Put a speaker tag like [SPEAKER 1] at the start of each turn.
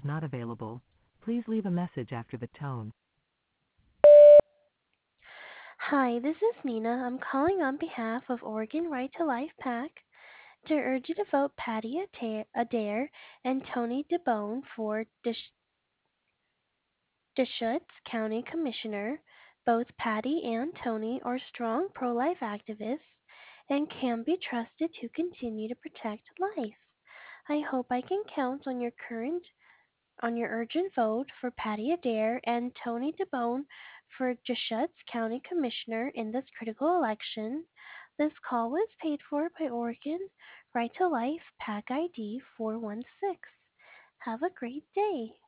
[SPEAKER 1] is not available. Please leave a message after the tone.
[SPEAKER 2] Hi, this is Nina. I'm calling on behalf of Oregon Right to Life PAC to urge you to vote Patty Adair and Tony DeBone for Deschutes County Commissioner. Both Patty and Tony are strong pro life activists and can be trusted to continue to protect life. I hope I can count on your urgent vote for Patty Adair and Tony DeBone for Deschutes County Commissioner in this critical election. This call was paid for by Oregon Right to Life PAC ID 416. Have a great day.